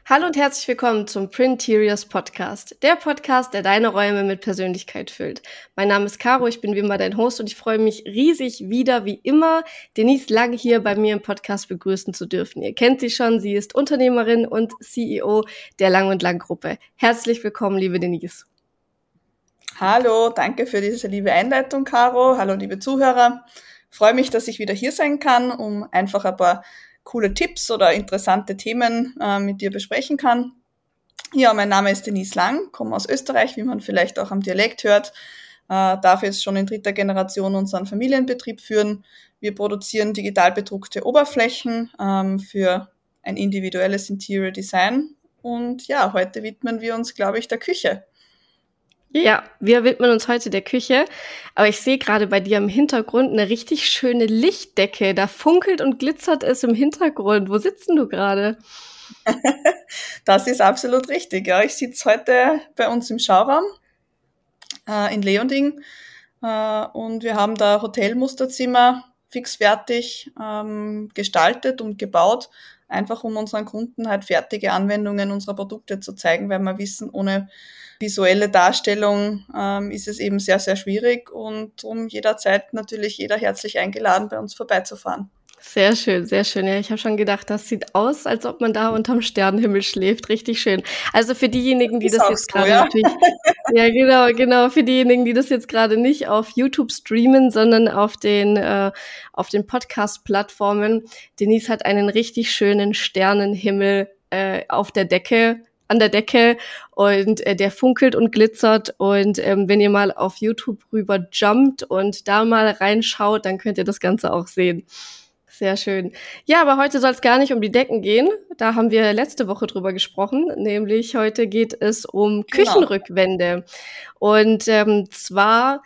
Hallo und herzlich willkommen zum Printeriors Podcast, der Podcast, der deine Räume mit Persönlichkeit füllt. Mein Name ist Caro, ich bin wie immer dein Host und ich freue mich riesig wieder, wie immer, Denise Lang hier bei mir im Podcast begrüßen zu dürfen. Ihr kennt sie schon, sie ist Unternehmerin und CEO der Lang & Lang Gruppe. Herzlich willkommen, liebe Denise. Hallo, danke für diese liebe Einleitung, Caro. Hallo, liebe Zuhörer. Freue mich, dass ich wieder hier sein kann, um einfach ein paar coole Tipps oder interessante Themen mit dir besprechen kann. Ja, mein Name ist Denise Lang, komme aus Österreich, wie man vielleicht auch am Dialekt hört. Darf jetzt schon in 3. Generation unseren Familienbetrieb führen. Wir produzieren digital bedruckte Oberflächen für ein individuelles Interior Design. Und ja, heute widmen wir uns, glaube ich, der Küche. Ja, wir widmen uns heute der Küche, aber ich sehe gerade bei dir im Hintergrund eine richtig schöne Lichtdecke. Da funkelt und glitzert es im Hintergrund. Wo sitzt denn du gerade? Das ist absolut richtig. Ja, ich sitze heute bei uns im Schauraum in Leonding und wir haben da Hotelmusterzimmer fix fertig gestaltet und gebaut, einfach um unseren Kunden halt fertige Anwendungen unserer Produkte zu zeigen, weil wir wissen, ohne visuelle Darstellung ist es eben sehr, sehr schwierig und darum jederzeit natürlich jeder herzlich eingeladen, bei uns vorbeizufahren. Sehr schön, sehr schön. Ja, ich habe schon gedacht, das sieht aus, als ob man da unterm Sternenhimmel schläft. Richtig schön. Also für diejenigen, die Ist das auch jetzt so, gerade ja. natürlich, ja genau, für diejenigen, die das jetzt gerade nicht auf YouTube streamen, sondern auf den Podcast-Plattformen. Denise hat einen richtig schönen Sternenhimmel auf der Decke, an der Decke und der funkelt und glitzert und wenn ihr mal auf YouTube rüber jumpt und da mal reinschaut, dann könnt ihr das Ganze auch sehen. Sehr schön. Ja, aber heute soll es gar nicht um die Decken gehen. Da haben wir letzte Woche drüber gesprochen. Nämlich heute geht es um Genau. Küchenrückwände. Und zwar,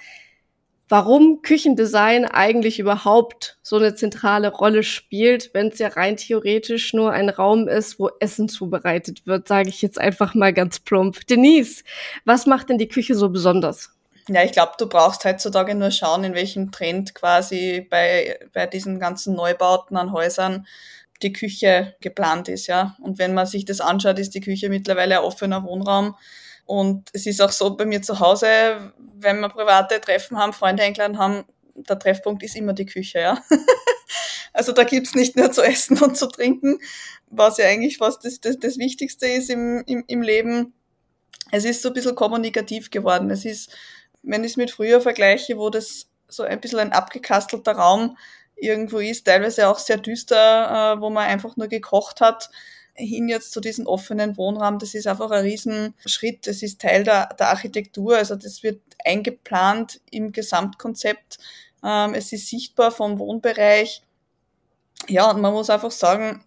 warum Küchendesign eigentlich überhaupt so eine zentrale Rolle spielt, wenn es ja rein theoretisch nur ein Raum ist, wo Essen zubereitet wird, sage ich jetzt einfach mal ganz plump. Denise, was macht denn die Küche so besonders? Ja, ich glaube, du brauchst heutzutage nur schauen, in welchem Trend quasi bei diesen ganzen Neubauten an Häusern die Küche geplant ist, ja. Und wenn man sich das anschaut, ist die Küche mittlerweile ein offener Wohnraum. Und es ist auch so bei mir zu Hause, wenn wir private Treffen haben, Freunde eingeladen haben, der Treffpunkt ist immer die Küche, ja. Also da gibt's nicht nur zu essen und zu trinken, was ja eigentlich fast das Wichtigste ist im Leben. Es ist so ein bisschen kommunikativ geworden. Es ist, wenn ich es mit früher vergleiche, wo das so ein bisschen ein abgekastelter Raum irgendwo ist, teilweise auch sehr düster, wo man einfach nur gekocht hat, hin jetzt zu diesem offenen Wohnraum, das ist einfach ein Riesenschritt. Das ist Teil der Architektur, also das wird eingeplant im Gesamtkonzept. Es ist sichtbar vom Wohnbereich. Ja, und man muss einfach sagen,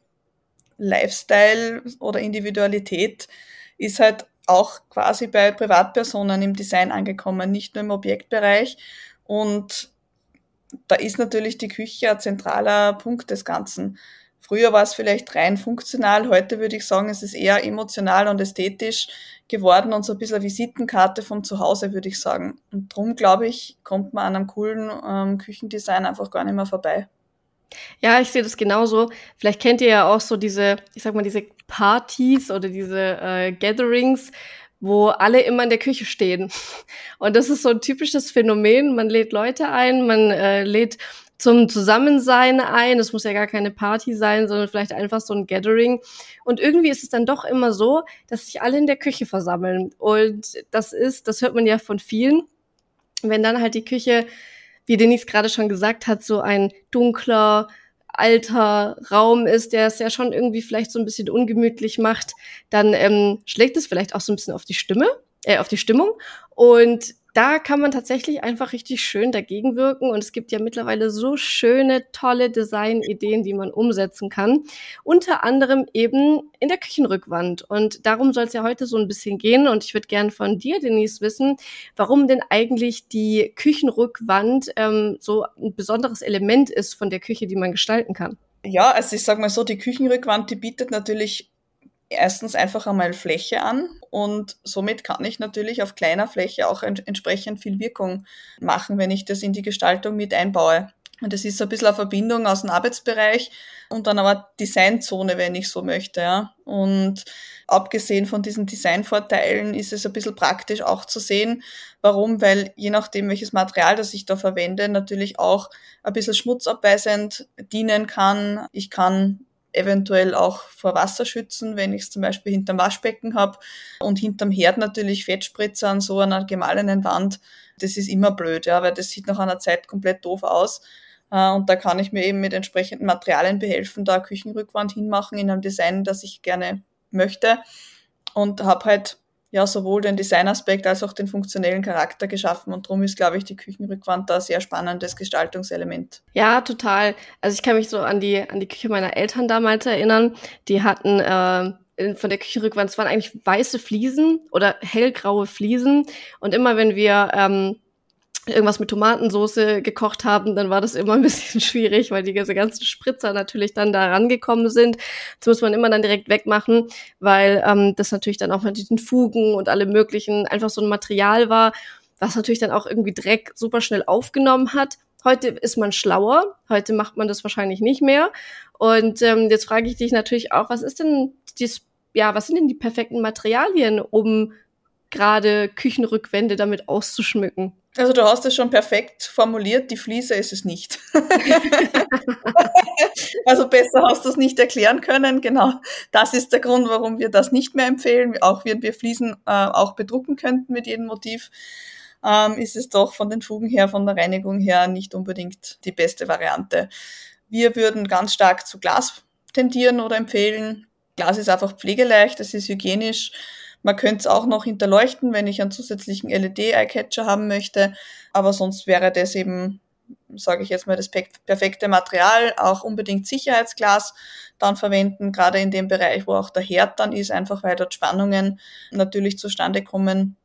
Lifestyle oder Individualität ist halt auch quasi bei Privatpersonen im Design angekommen, nicht nur im Objektbereich. Und da ist natürlich die Küche ein zentraler Punkt des Ganzen. Früher war es vielleicht rein funktional, heute würde ich sagen, es ist eher emotional und ästhetisch geworden und so ein bisschen eine Visitenkarte vom Zuhause, würde ich sagen. Und drum, glaube ich, kommt man an einem coolen Küchendesign einfach gar nicht mehr vorbei. Ja, ich sehe das genauso. Vielleicht kennt ihr ja auch so diese, ich sag mal, diese Partys oder diese Gatherings, wo alle immer in der Küche stehen. Und das ist so ein typisches Phänomen. Man lädt Leute ein, man lädt zum Zusammensein ein. Es muss ja gar keine Party sein, sondern vielleicht einfach so ein Gathering. Und irgendwie ist es dann doch immer so, dass sich alle in der Küche versammeln. Und das hört man ja von vielen, wenn dann halt die Küche, wie Denise gerade schon gesagt hat, so ein dunkler, alter Raum ist, der es ja schon irgendwie vielleicht so ein bisschen ungemütlich macht, dann schlägt es vielleicht auch so ein bisschen auf die Stimmung. Und da kann man tatsächlich einfach richtig schön dagegen wirken. Und es gibt ja mittlerweile so schöne, tolle Designideen, die man umsetzen kann. Unter anderem eben in der Küchenrückwand. Und darum soll es ja heute so ein bisschen gehen. Und ich würde gern von dir, Denise, wissen, warum denn eigentlich die Küchenrückwand so ein besonderes Element ist von der Küche, die man gestalten kann. Ja, also ich sag mal so, die Küchenrückwand, die bietet natürlich erstens einfach einmal Fläche an und somit kann ich natürlich auf kleiner Fläche auch entsprechend viel Wirkung machen, wenn ich das in die Gestaltung mit einbaue. Und das ist so ein bisschen eine Verbindung aus dem Arbeitsbereich und dann aber Designzone, wenn ich so möchte, ja. Und abgesehen von diesen Designvorteilen ist es ein bisschen praktisch auch zu sehen. Warum? Weil je nachdem, welches Material das ich da verwende, natürlich auch ein bisschen schmutzabweisend dienen kann. Ich kann eventuell auch vor Wasser schützen, wenn ich es zum Beispiel hinterm Waschbecken habe und hinterm Herd natürlich Fettspritzer an so einer gemahlenen Wand. Das ist immer blöd, ja, weil das sieht nach einer Zeit komplett doof aus. Und da kann ich mir eben mit entsprechenden Materialien behelfen, da eine Küchenrückwand hinmachen in einem Design, das ich gerne möchte. Und habe halt ja sowohl den Designaspekt als auch den funktionellen Charakter geschaffen. Und darum ist, glaube ich, die Küchenrückwand da ein sehr spannendes Gestaltungselement. Ja, total. Also ich kann mich so an die Küche meiner Eltern damals erinnern. Die hatten von der Küchenrückwand, es waren eigentlich weiße Fliesen oder hellgraue Fliesen. Und immer wenn wir irgendwas mit Tomatensoße gekocht haben, dann war das immer ein bisschen schwierig, weil diese ganzen Spritzer natürlich dann da rangekommen sind. Das muss man immer dann direkt wegmachen, weil das natürlich dann auch mit diesen Fugen und alle möglichen einfach so ein Material war, was natürlich dann auch irgendwie Dreck super schnell aufgenommen hat. Heute ist man schlauer, heute macht man das wahrscheinlich nicht mehr. Und jetzt frage ich dich natürlich auch, was sind denn die perfekten Materialien, um gerade Küchenrückwände damit auszuschmücken? Also du hast es schon perfekt formuliert, die Fliese ist es nicht. Also besser hast du es nicht erklären können. Genau, das ist der Grund, warum wir das nicht mehr empfehlen. Auch wenn wir Fliesen auch bedrucken könnten mit jedem Motiv, ist es doch von den Fugen her, von der Reinigung her nicht unbedingt die beste Variante. Wir würden ganz stark zu Glas tendieren oder empfehlen. Glas ist einfach pflegeleicht, es ist hygienisch. Man könnte es auch noch hinterleuchten, wenn ich einen zusätzlichen LED-Eyecatcher haben möchte. Aber sonst wäre das eben, sage ich jetzt mal, das perfekte Material. Auch unbedingt Sicherheitsglas dann verwenden, gerade in dem Bereich, wo auch der Herd dann ist, einfach weil dort Spannungen natürlich zustande kommen,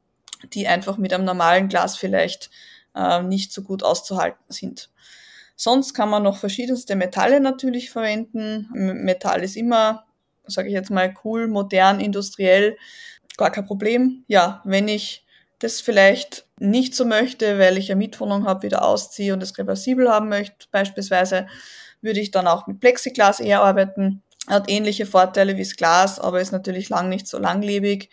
die einfach mit einem normalen Glas vielleicht nicht so gut auszuhalten sind. Sonst kann man noch verschiedenste Metalle natürlich verwenden. Metall ist immer, sage ich jetzt mal, cool, modern, industriell, gar kein Problem. Ja, wenn ich das vielleicht nicht so möchte, weil ich eine Mietwohnung habe, wieder ausziehe und es reversibel haben möchte, beispielsweise, würde ich dann auch mit Plexiglas eher arbeiten. Hat ähnliche Vorteile wie das Glas, aber ist natürlich lang nicht so langlebig.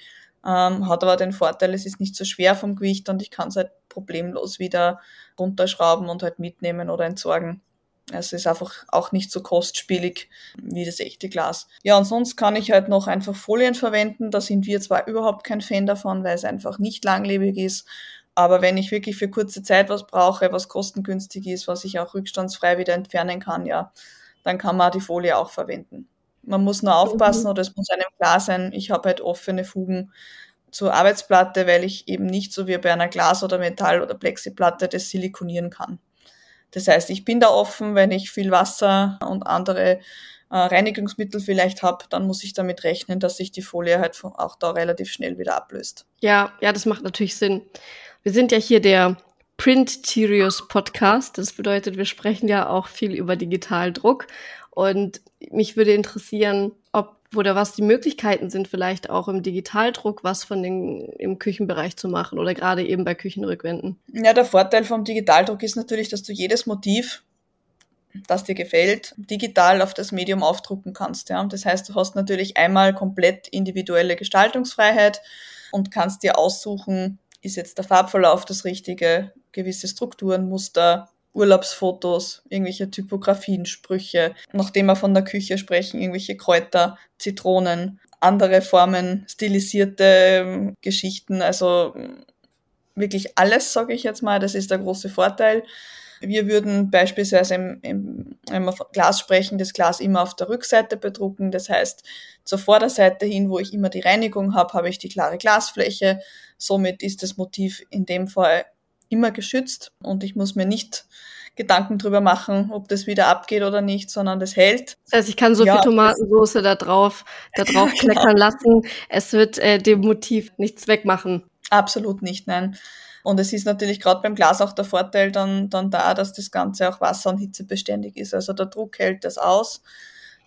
Hat aber den Vorteil, es ist nicht so schwer vom Gewicht und ich kann es halt problemlos wieder runterschrauben und halt mitnehmen oder entsorgen. Es ist einfach auch nicht so kostspielig wie das echte Glas. Ja, und sonst kann ich halt noch einfach Folien verwenden. Da sind wir zwar überhaupt kein Fan davon, weil es einfach nicht langlebig ist. Aber wenn ich wirklich für kurze Zeit was brauche, was kostengünstig ist, was ich auch rückstandsfrei wieder entfernen kann, ja, dann kann man die Folie auch verwenden. Man muss nur aufpassen oder es muss einem klar sein, ich habe halt offene Fugen zur Arbeitsplatte, weil ich eben nicht so wie bei einer Glas- oder Metall- oder Plexiplatte das silikonieren kann. Das heißt, ich bin da offen, wenn ich viel Wasser und andere Reinigungsmittel vielleicht habe, dann muss ich damit rechnen, dass sich die Folie halt auch da relativ schnell wieder ablöst. Ja, das macht natürlich Sinn. Wir sind ja hier der Printerios Podcast. Das bedeutet, wir sprechen ja auch viel über Digitaldruck. Und mich würde interessieren, was die Möglichkeiten sind, vielleicht auch im Digitaldruck was im Küchenbereich zu machen oder gerade eben bei Küchenrückwänden. Ja, der Vorteil vom Digitaldruck ist natürlich, dass du jedes Motiv, das dir gefällt, digital auf das Medium aufdrucken kannst. Ja. Das heißt, du hast natürlich einmal komplett individuelle Gestaltungsfreiheit und kannst dir aussuchen, ist jetzt der Farbverlauf das Richtige, gewisse Strukturen, Muster, Urlaubsfotos, irgendwelche Typografien, Sprüche. Nachdem wir von der Küche sprechen, irgendwelche Kräuter, Zitronen, andere Formen, stilisierte Geschichten, also wirklich alles, sage ich jetzt mal, das ist der große Vorteil. Wir würden beispielsweise, wenn wir von Glas sprechen, das Glas immer auf der Rückseite bedrucken. Das heißt, zur Vorderseite hin, wo ich immer die Reinigung habe ich die klare Glasfläche. Somit ist das Motiv in dem Fall immer geschützt und ich muss mir nicht Gedanken drüber machen, ob das wieder abgeht oder nicht, sondern das hält. Das heißt, ich kann so viel Tomatensauce da drauf kleckern lassen. Es wird dem Motiv nichts wegmachen. Absolut nicht, nein. Und es ist natürlich gerade beim Glas auch der Vorteil dann da, dass das Ganze auch wasser- und hitzebeständig ist. Also der Druck hält das aus.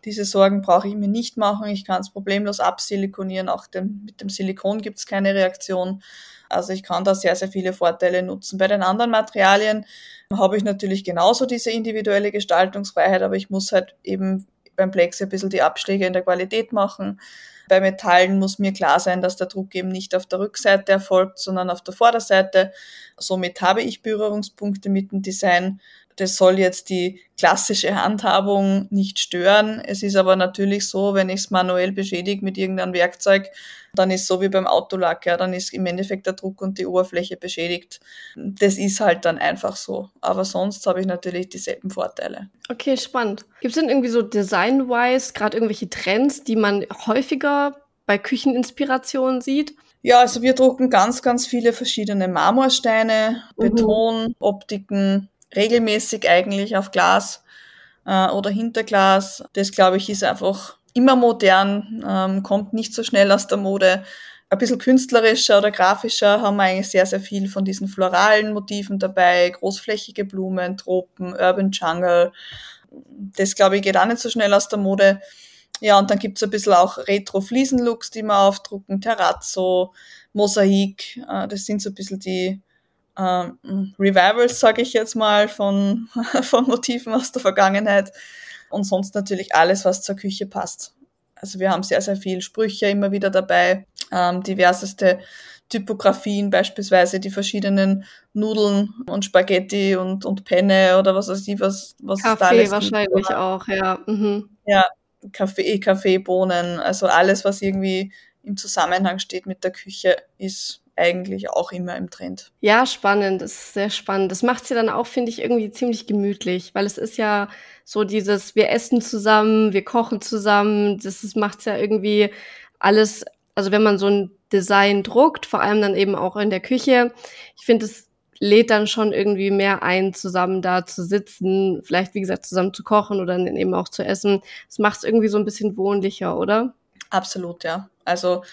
Diese Sorgen brauche ich mir nicht machen. Ich kann es problemlos absilikonieren. Auch mit dem Silikon gibt es keine Reaktion. Also ich kann da sehr, sehr viele Vorteile nutzen. Bei den anderen Materialien habe ich natürlich genauso diese individuelle Gestaltungsfreiheit, aber ich muss halt eben beim Plexi ein bisschen die Abschläge in der Qualität machen. Bei Metallen muss mir klar sein, dass der Druck eben nicht auf der Rückseite erfolgt, sondern auf der Vorderseite. Somit habe ich Berührungspunkte mit dem Design. Das soll jetzt die klassische Handhabung nicht stören. Es ist aber natürlich so, wenn ich es manuell beschädige mit irgendeinem Werkzeug, dann ist so wie beim Autolack, ja, dann ist im Endeffekt der Druck und die Oberfläche beschädigt. Das ist halt dann einfach so. Aber sonst habe ich natürlich dieselben Vorteile. Okay, spannend. Gibt es denn irgendwie so design-wise gerade irgendwelche Trends, die man häufiger bei Kücheninspirationen sieht? Ja, also wir drucken ganz, ganz viele verschiedene Marmorsteine, Beton, Optiken, regelmäßig eigentlich auf Glas oder Hinterglas. Das, glaube ich, ist einfach immer modern, kommt nicht so schnell aus der Mode. Ein bisschen künstlerischer oder grafischer haben wir eigentlich sehr, sehr viel von diesen floralen Motiven dabei, großflächige Blumen, Tropen, Urban Jungle. Das, glaube ich, geht auch nicht so schnell aus der Mode. Ja, und dann gibt's ein bisschen auch Retro-Fliesen-Looks, die wir aufdrucken, Terrazzo, Mosaik. Das sind so ein bisschen die Revivals, sage ich jetzt mal, von Motiven aus der Vergangenheit. Und sonst natürlich alles, was zur Küche passt. Also wir haben sehr, sehr viel Sprüche immer wieder dabei, diverseste Typografien, beispielsweise die verschiedenen Nudeln und Spaghetti und Penne oder was weiß ich, was es da Kaffee alles gibt. wahrscheinlich auch, ja. Ja, Kaffeebohnen, also alles, was irgendwie im Zusammenhang steht mit der Küche, ist eigentlich auch immer im Trend. Ja, spannend, das ist sehr spannend. Das macht's ja dann auch, finde ich, irgendwie ziemlich gemütlich, weil es ist ja so dieses, wir essen zusammen, wir kochen zusammen, macht's ja irgendwie alles, also wenn man so ein Design druckt, vor allem dann eben auch in der Küche, ich finde, es lädt dann schon irgendwie mehr ein, zusammen da zu sitzen, vielleicht, wie gesagt, zusammen zu kochen oder dann eben auch zu essen. Das macht's irgendwie so ein bisschen wohnlicher, oder? Absolut, ja. Also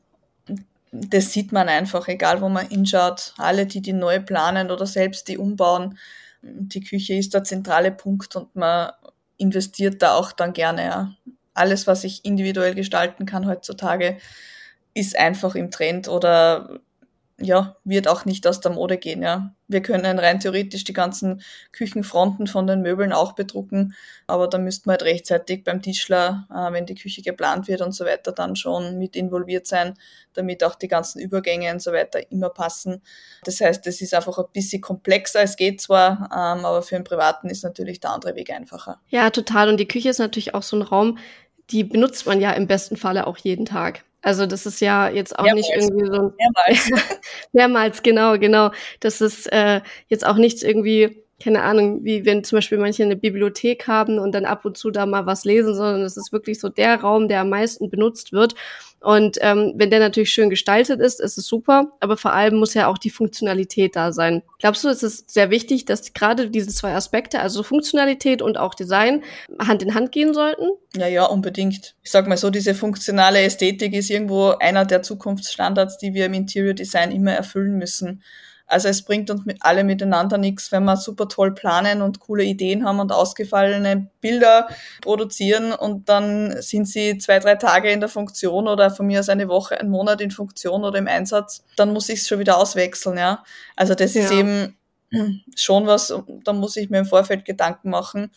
das sieht man einfach, egal wo man hinschaut. Alle, die neu planen oder selbst die umbauen, die Küche ist der zentrale Punkt und man investiert da auch dann gerne. Ja. Alles, was ich individuell gestalten kann heutzutage, ist einfach im Trend oder ja, wird auch nicht aus der Mode gehen, ja. Wir können rein theoretisch die ganzen Küchenfronten von den Möbeln auch bedrucken, aber da müssten wir halt rechtzeitig beim Tischler, wenn die Küche geplant wird und so weiter, dann schon mit involviert sein, damit auch die ganzen Übergänge und so weiter immer passen. Das heißt, es ist einfach ein bisschen komplexer, es geht zwar, aber für einen Privaten ist natürlich der andere Weg einfacher. Ja, total. Und die Küche ist natürlich auch so ein Raum, die benutzt man ja im besten Falle auch jeden Tag. Also das ist ja jetzt auch nicht irgendwie so ein Mehrmals. mehrmals, genau. Das ist jetzt auch nichts irgendwie, keine Ahnung, wie wenn zum Beispiel manche eine Bibliothek haben und dann ab und zu da mal was lesen, sondern es ist wirklich so der Raum, der am meisten benutzt wird. Und wenn der natürlich schön gestaltet ist es super, aber vor allem muss ja auch die Funktionalität da sein. Glaubst du, es ist sehr wichtig, dass gerade diese zwei Aspekte, also Funktionalität und auch Design, Hand in Hand gehen sollten? Ja, unbedingt. Ich sag mal so, diese funktionale Ästhetik ist irgendwo einer der Zukunftsstandards, die wir im Interior Design immer erfüllen müssen. Also es bringt uns alle miteinander nichts, wenn wir super toll planen und coole Ideen haben und ausgefallene Bilder produzieren und dann sind sie 2-3 Tage in der Funktion oder von mir aus eine Woche, einen Monat in Funktion oder im Einsatz, dann muss ich es schon wieder auswechseln, ja. Also das ist eben schon was, da muss ich mir im Vorfeld Gedanken machen.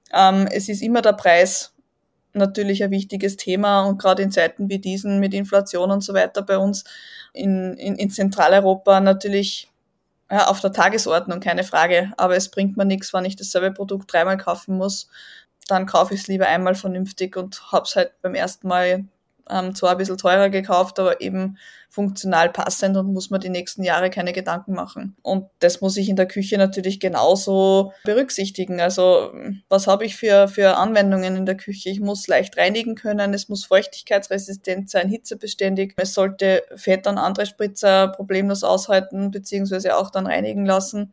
Es ist immer der Preis natürlich ein wichtiges Thema und gerade in Zeiten wie diesen mit Inflation und so weiter bei uns in Zentraleuropa natürlich ja, auf der Tagesordnung, keine Frage. Aber es bringt mir nichts, wenn ich dasselbe Produkt 3-mal kaufen muss. Dann kaufe ich es lieber einmal vernünftig und habe es halt beim ersten Mal zwar ein bisschen teurer gekauft, aber eben funktional passend und muss man die nächsten Jahre keine Gedanken machen. Und das muss ich in der Küche natürlich genauso berücksichtigen. Also was habe ich für Anwendungen in der Küche? Ich muss leicht reinigen können, es muss feuchtigkeitsresistent sein, hitzebeständig. Es sollte Fett und andere Spritzer problemlos aushalten, beziehungsweise auch dann reinigen lassen.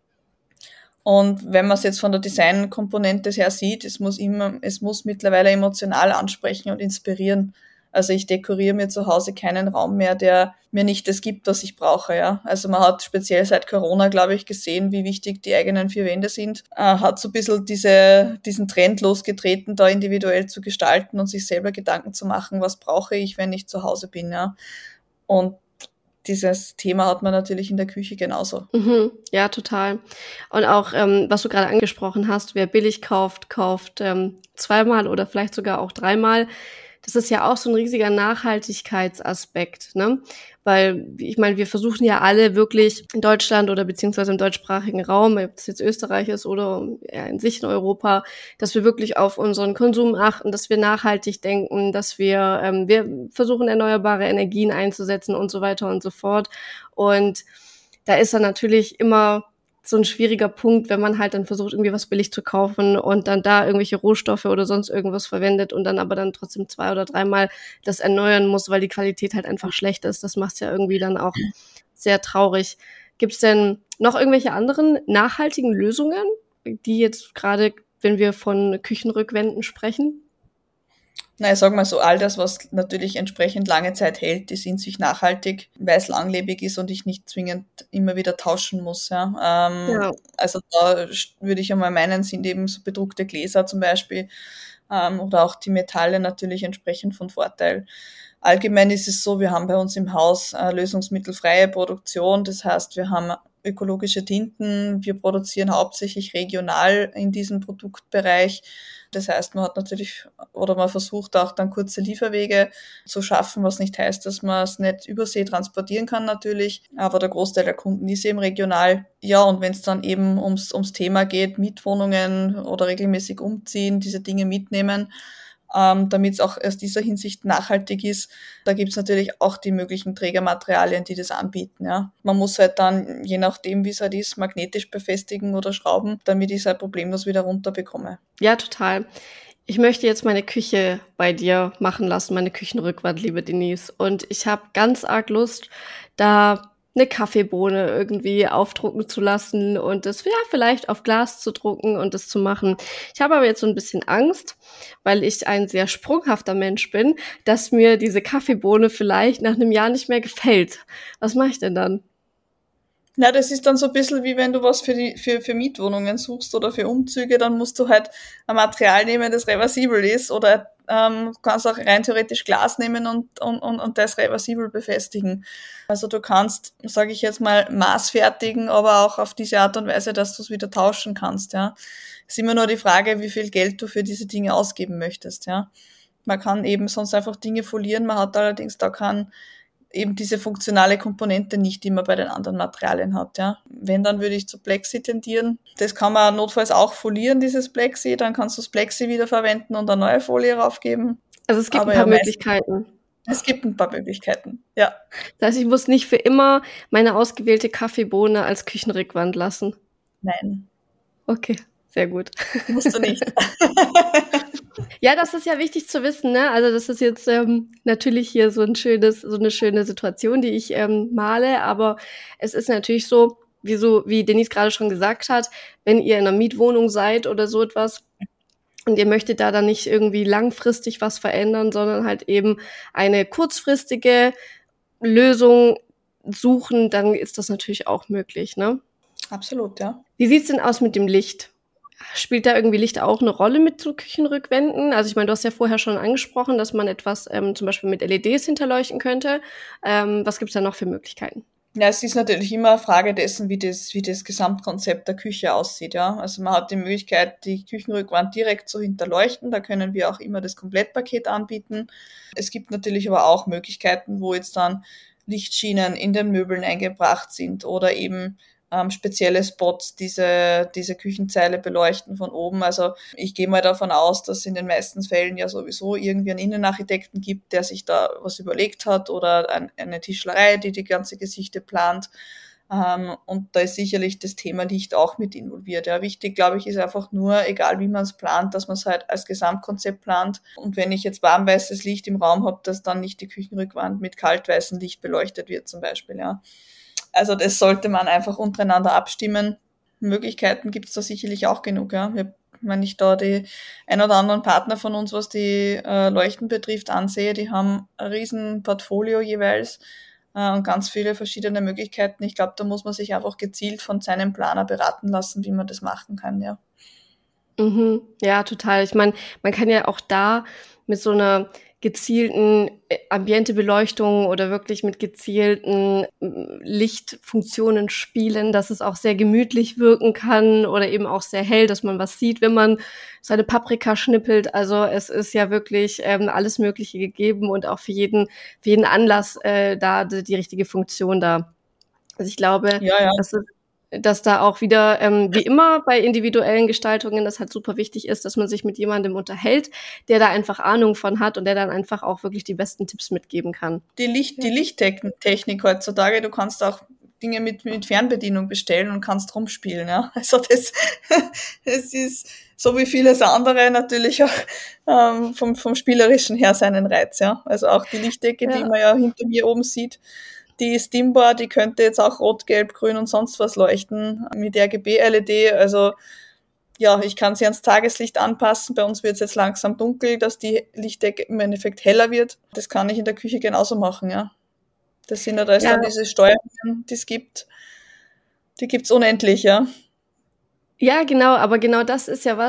Und wenn man es jetzt von der Designkomponente her sieht, es muss mittlerweile emotional ansprechen und inspirieren. Also ich dekoriere mir zu Hause keinen Raum mehr, der mir nicht das gibt, was ich brauche, ja. Also man hat speziell seit Corona, glaube ich, gesehen, wie wichtig die eigenen vier Wände sind. Hat so ein bisschen diesen Trend losgetreten, da individuell zu gestalten und sich selber Gedanken zu machen, was brauche ich, wenn ich zu Hause bin, ja. Und dieses Thema hat man natürlich in der Küche genauso. Ja, total. Und auch, was du gerade angesprochen hast, wer billig kauft, kauft zweimal oder vielleicht sogar auch dreimal. Das ist ja auch so ein riesiger Nachhaltigkeitsaspekt, ne? Weil, ich meine, wir versuchen ja alle wirklich in Deutschland oder beziehungsweise im deutschsprachigen Raum, ob das jetzt Österreich ist oder ja, in sich in Europa, dass wir wirklich auf unseren Konsum achten, dass wir nachhaltig denken, dass wir versuchen, erneuerbare Energien einzusetzen und so weiter und so fort. Und da ist dann natürlich immer so ein schwieriger Punkt, wenn man halt dann versucht, irgendwie was billig zu kaufen und dann da irgendwelche Rohstoffe oder sonst irgendwas verwendet und dann aber dann trotzdem 2 oder dreimal das erneuern muss, weil die Qualität halt einfach schlecht ist. Das macht's ja irgendwie dann auch sehr traurig. Gibt's denn noch irgendwelche anderen nachhaltigen Lösungen, die jetzt gerade, wenn wir von Küchenrückwänden sprechen? Na, ich sag mal so, all das, was natürlich entsprechend lange Zeit hält, ist in sich nachhaltig, weil es langlebig ist und ich nicht zwingend immer wieder tauschen muss. Ja. Ja. Also da würde ich einmal meinen, sind eben so bedruckte Gläser zum Beispiel oder auch die Metalle natürlich entsprechend von Vorteil. Allgemein ist es so, wir haben bei uns im Haus lösungsmittelfreie Produktion. Das heißt, wir haben ökologische Tinten. Wir produzieren hauptsächlich regional in diesem Produktbereich. Das heißt, man hat natürlich oder man versucht auch dann kurze Lieferwege zu schaffen, was nicht heißt, dass man es nicht übersee transportieren kann natürlich, aber der Großteil der Kunden ist eben regional. Ja, und wenn es dann eben ums Thema geht, Mietwohnungen oder regelmäßig umziehen, diese Dinge mitnehmen, damit es auch aus dieser Hinsicht nachhaltig ist. Da gibt es natürlich auch die möglichen Trägermaterialien, die das anbieten. Ja. Man muss halt dann, je nachdem wie es halt ist, magnetisch befestigen oder schrauben, damit ich es halt problemlos wieder runterbekomme. Ja, total. Ich möchte jetzt meine Küche bei dir machen lassen, meine Küchenrückwand, liebe Denise. Und ich habe ganz arg Lust, da eine Kaffeebohne irgendwie aufdrucken zu lassen und das ja vielleicht auf Glas zu drucken und das zu machen. Ich habe aber jetzt so ein bisschen Angst, weil ich ein sehr sprunghafter Mensch bin, dass mir diese Kaffeebohne vielleicht nach einem Jahr nicht mehr gefällt. Was mache ich denn dann? Ja, das ist dann so ein bisschen wie wenn du was für Mietwohnungen suchst oder für Umzüge, dann musst du halt ein Material nehmen, das reversibel ist oder kannst auch rein theoretisch Glas nehmen und das reversibel befestigen. Also du kannst, sage ich jetzt mal, maßfertigen, aber auch auf diese Art und Weise, dass du es wieder tauschen kannst, ja. Ist immer nur die Frage, wie viel Geld du für diese Dinge ausgeben möchtest, ja. Man kann eben sonst einfach Dinge folieren, man hat allerdings da eben diese funktionale Komponente nicht, die man bei den anderen Materialien hat, ja. Wenn, dann würde ich zu Plexi tendieren. Das kann man notfalls auch folieren, dieses Plexi, dann kannst du das Plexi wieder verwenden und eine neue Folie raufgeben. Also es gibt ein Aber paar ja, meistens, Möglichkeiten. es gibt ein paar Möglichkeiten, ja. Das heißt, ich muss nicht für immer meine ausgewählte Kaffeebohne als Küchenrückwand lassen. Nein, Okay, sehr gut. musst du nicht. Ja, das ist ja wichtig zu wissen, ne? Also das ist jetzt natürlich hier so eine schöne Situation, die ich male, aber es ist natürlich so, wie Denise gerade schon gesagt hat, wenn ihr in einer Mietwohnung seid oder so etwas und ihr möchtet da dann nicht irgendwie langfristig was verändern, sondern halt eben eine kurzfristige Lösung suchen, dann ist das natürlich auch möglich, ne? Absolut, ja. Wie sieht's denn aus mit dem Licht? Spielt da irgendwie Licht auch eine Rolle mit so Küchenrückwänden? Also ich meine, du hast ja vorher schon angesprochen, dass man etwas zum Beispiel mit LEDs hinterleuchten könnte. Was gibt's da noch für Möglichkeiten? Ja, es ist natürlich immer eine Frage dessen, wie das Gesamtkonzept der Küche aussieht, ja. Also man hat die Möglichkeit, die Küchenrückwand direkt zu hinterleuchten. Da können wir auch immer das Komplettpaket anbieten. Es gibt natürlich aber auch Möglichkeiten, wo jetzt dann Lichtschienen in den Möbeln eingebracht sind oder eben spezielle Spots diese Küchenzeile beleuchten von oben. Also ich gehe mal davon aus, dass es in den meisten Fällen ja sowieso irgendwie einen Innenarchitekten gibt, der sich da was überlegt hat oder eine Tischlerei, die ganze Geschichte plant. Und da ist sicherlich das Thema Licht auch mit involviert. Ja, wichtig, glaube ich, ist einfach nur, egal wie man es plant, dass man es halt als Gesamtkonzept plant. Und wenn ich jetzt warmweißes Licht im Raum habe, dass dann nicht die Küchenrückwand mit kaltweißem Licht beleuchtet wird zum Beispiel, ja. Also das sollte man einfach untereinander abstimmen. Möglichkeiten gibt es da sicherlich auch genug. Ja. Wir Wenn ich da die ein oder anderen Partner von uns, was die Leuchten betrifft, ansehe, die haben ein riesen Portfolio jeweils und ganz viele verschiedene Möglichkeiten. Ich glaube, da muss man sich einfach gezielt von seinem Planer beraten lassen, wie man das machen kann, ja. Mhm. Ja, total. Ich meine, man kann ja auch da mit so einer gezielten Ambientebeleuchtung oder wirklich mit gezielten Lichtfunktionen spielen, dass es auch sehr gemütlich wirken kann oder eben auch sehr hell, dass man was sieht, wenn man seine Paprika schnippelt. Also es ist ja wirklich alles Mögliche gegeben und auch für jeden Anlass da die richtige Funktion da. Also ich glaube, Ja, ja. dass da auch wieder, wie immer bei individuellen Gestaltungen, das halt super wichtig ist, dass man sich mit jemandem unterhält, der da einfach Ahnung von hat und der dann einfach auch wirklich die besten Tipps mitgeben kann. Die Lichttechnik heutzutage, du kannst auch Dinge mit Fernbedienung bestellen und kannst rumspielen, ja. Also das ist so wie vieles andere natürlich auch vom Spielerischen her seinen Reiz, ja. Also auch die Lichtdecke, die Ja. man ja hinter mir oben sieht, die ist dimmbar, die könnte jetzt auch rot, gelb, grün und sonst was leuchten mit RGB-LED. Also ja, ich kann sie ans Tageslicht anpassen. Bei uns wird es jetzt langsam dunkel, dass die Lichtdecke im Endeffekt heller wird. Das kann ich in der Küche genauso machen, ja. Das sind ja, da ist Ja, dann diese Steuerungen, die es gibt, die gibt's unendlich, ja. ja, genau, aber genau das ist ja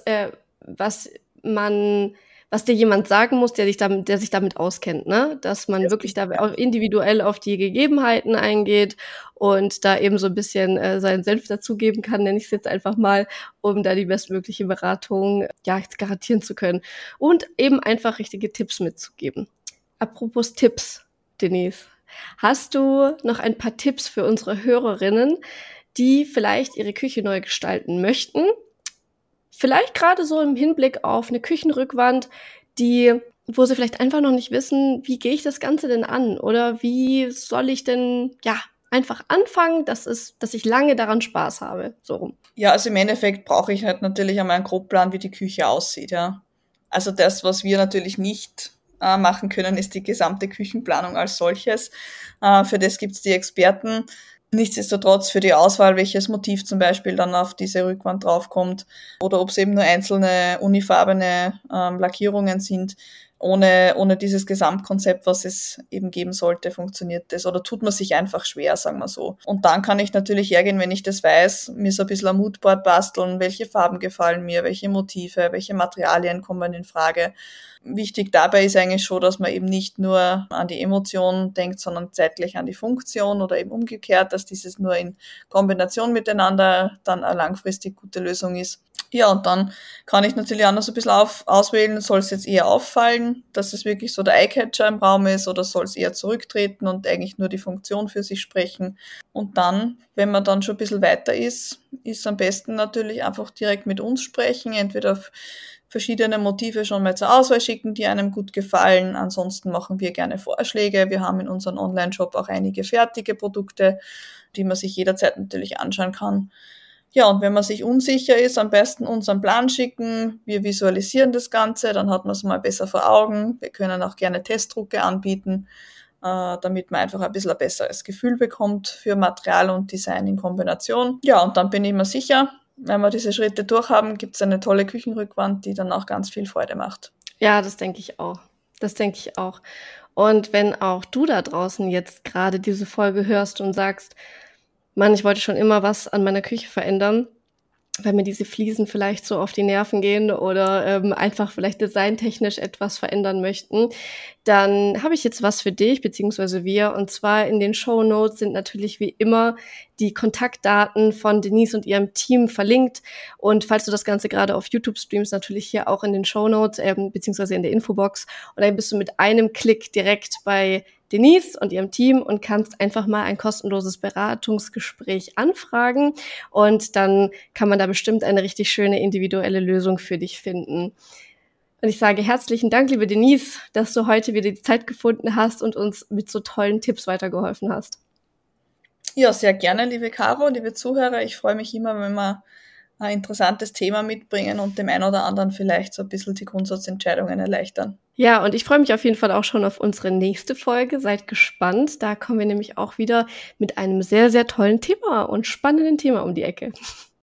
was man, was dir jemand sagen muss, der sich damit auskennt, ne? Dass man wirklich da auch individuell auf die Gegebenheiten eingeht und da eben so ein bisschen seinen Senf dazugeben kann, nenne ich es jetzt einfach mal, um da die bestmögliche Beratung ja garantieren zu können und eben einfach richtige Tipps mitzugeben. Apropos Tipps, Denise, hast du noch ein paar Tipps für unsere Hörerinnen, die vielleicht ihre Küche neu gestalten möchten? Vielleicht gerade so im Hinblick auf eine Küchenrückwand, wo sie vielleicht einfach noch nicht wissen, wie gehe ich das Ganze denn an? Oder wie soll ich denn, ja, einfach anfangen, dass ich lange daran Spaß habe, so rum. Ja, also im Endeffekt brauche ich halt natürlich einmal einen Grobplan, wie die Küche aussieht, ja. Also das, was wir natürlich nicht machen können, ist die gesamte Küchenplanung als solches. Für das gibt's die Experten. Nichtsdestotrotz für die Auswahl, welches Motiv zum Beispiel dann auf diese Rückwand draufkommt oder ob es eben nur einzelne unifarbene Lackierungen sind, ohne dieses Gesamtkonzept, was es eben geben sollte, funktioniert das oder tut man sich einfach schwer, sagen wir so. Und dann kann ich natürlich hergehen, wenn ich das weiß, mir so ein bisschen ein Moodboard basteln, welche Farben gefallen mir, welche Motive, welche Materialien kommen in Frage. Wichtig dabei ist eigentlich schon, dass man eben nicht nur an die Emotion denkt, sondern zeitgleich an die Funktion oder eben umgekehrt, dass dieses nur in Kombination miteinander dann eine langfristig gute Lösung ist. Ja, und dann kann ich natürlich auch noch so ein bisschen auswählen, soll es jetzt eher auffallen, dass es wirklich so der Eyecatcher im Raum ist oder soll es eher zurücktreten und eigentlich nur die Funktion für sich sprechen. Und dann, wenn man dann schon ein bisschen weiter ist am besten natürlich einfach direkt mit uns sprechen, entweder verschiedene Motive schon mal zur Auswahl schicken, die einem gut gefallen. Ansonsten machen wir gerne Vorschläge. Wir haben in unserem Online-Shop auch einige fertige Produkte, die man sich jederzeit natürlich anschauen kann. Ja, und wenn man sich unsicher ist, am besten unseren Plan schicken. Wir visualisieren das Ganze, dann hat man es mal besser vor Augen. Wir können auch gerne Testdrucke anbieten, damit man einfach ein bisschen ein besseres Gefühl bekommt für Material und Design in Kombination. Ja, und dann bin ich mir sicher, wenn wir diese Schritte durchhaben, gibt es eine tolle Küchenrückwand, die dann auch ganz viel Freude macht. Ja, das denke ich auch. Das denke ich auch. Und wenn auch du da draußen jetzt gerade diese Folge hörst und sagst, Mann, ich wollte schon immer was an meiner Küche verändern, weil mir diese Fliesen vielleicht so auf die Nerven gehen oder einfach vielleicht designtechnisch etwas verändern möchten, dann habe ich jetzt was für dich, beziehungsweise wir. Und zwar in den Shownotes sind natürlich wie immer die Kontaktdaten von Denise und ihrem Team verlinkt. Und falls du das Ganze gerade auf YouTube streamst, natürlich hier auch in den Shownotes, beziehungsweise in der Infobox. Und dann bist du mit einem Klick direkt bei Denise und ihrem Team und kannst einfach mal ein kostenloses Beratungsgespräch anfragen und dann kann man da bestimmt eine richtig schöne individuelle Lösung für dich finden. Und ich sage herzlichen Dank, liebe Denise, dass du heute wieder die Zeit gefunden hast und uns mit so tollen Tipps weitergeholfen hast. Ja, sehr gerne, liebe Caro, liebe Zuhörer. Ich freue mich immer, wenn wir ein interessantes Thema mitbringen und dem einen oder anderen vielleicht so ein bisschen die Grundsatzentscheidungen erleichtern. Ja, und ich freue mich auf jeden Fall auch schon auf unsere nächste Folge. Seid gespannt. Da kommen wir nämlich auch wieder mit einem sehr, sehr tollen Thema und spannenden Thema um die Ecke.